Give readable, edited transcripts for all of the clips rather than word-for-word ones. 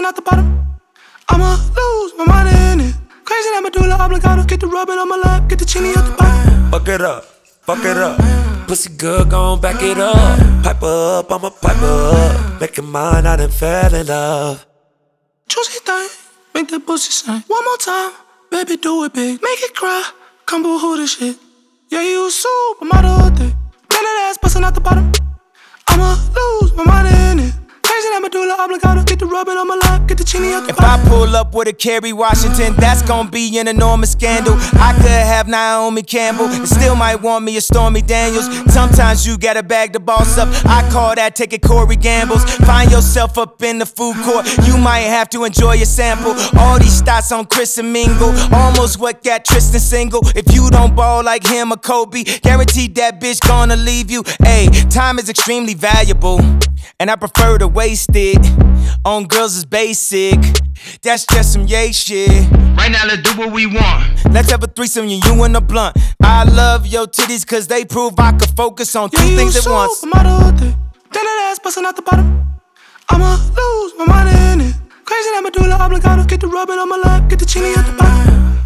bustin' out the bottom. I'ma lose my mind in it. Crazy that medulla oblongata. Get the rubbing on my lap, get the chini out the bottom. Fuck it up, fuck it up. Pussy good, gon' back it up. Pipe up, I'ma pipe up. Make it mine, I done fell in love. Juicy thing, make that pussy sing. One more time, baby, do it big. Make it cry, come boo-hoo this shit. Yeah, you a supermodel thing. Then that ass bustin' out the bottom. I'ma lose my mind in it. Crazy that medulla oblongata. Get the rubbing on my lap, get the chini out the bottom. If I pull up with a Kerry Washington, that's gon' be an enormous scandal. I could have Naomi Campbell and still might want me a Stormy Daniels. Sometimes you gotta bag the boss up. I call that taking Corey Gambles. Find yourself up in the food court, you might have to enjoy a sample. All these stats on Chris and Mingle, almost what got Tristan single. If you don't ball like him or Kobe, guaranteed that bitch gonna leave you. Ayy, time is extremely valuable, and I prefer to waste it on girls is basic. That's just some yay shit. Right now, let's do what we want. Let's have a threesome, you and a blunt. I love your titties cause they prove I could focus on two things at once. Supermodel thing. Then that ass bustin' out the bottom. I'ma lose my mind in it. Crazy that medulla oblongata. Get the rubbing on my lap, get the chini out the bottom.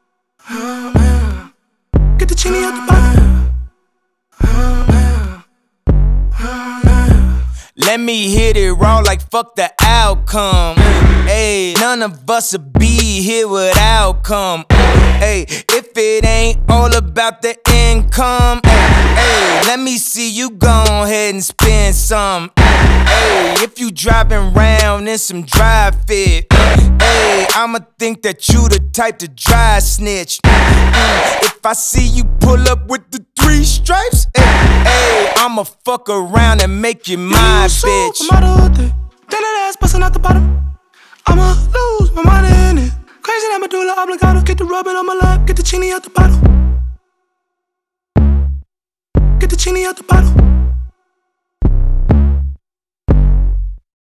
Get the chini out the bottom. Let me hit it raw like fuck the outcome. Ayy, none of us would be here without come. Ayy, if it ain't all about the income, ayy, let me see you go ahead and spend some. Ayy, if you driving round in some dry fit, ayy, I'ma think that you the type to dry snitch. If I see you pull up with the 3 stripes, ayy, I'ma fuck around and make you my bitch. Supermodel thing. Then that ass bustin' out the bottom. I'ma lose my mind in it. Crazy that medulla oblongata. Get the rubbing on my lap, get the chini out the bottle. Get the chini out the bottle.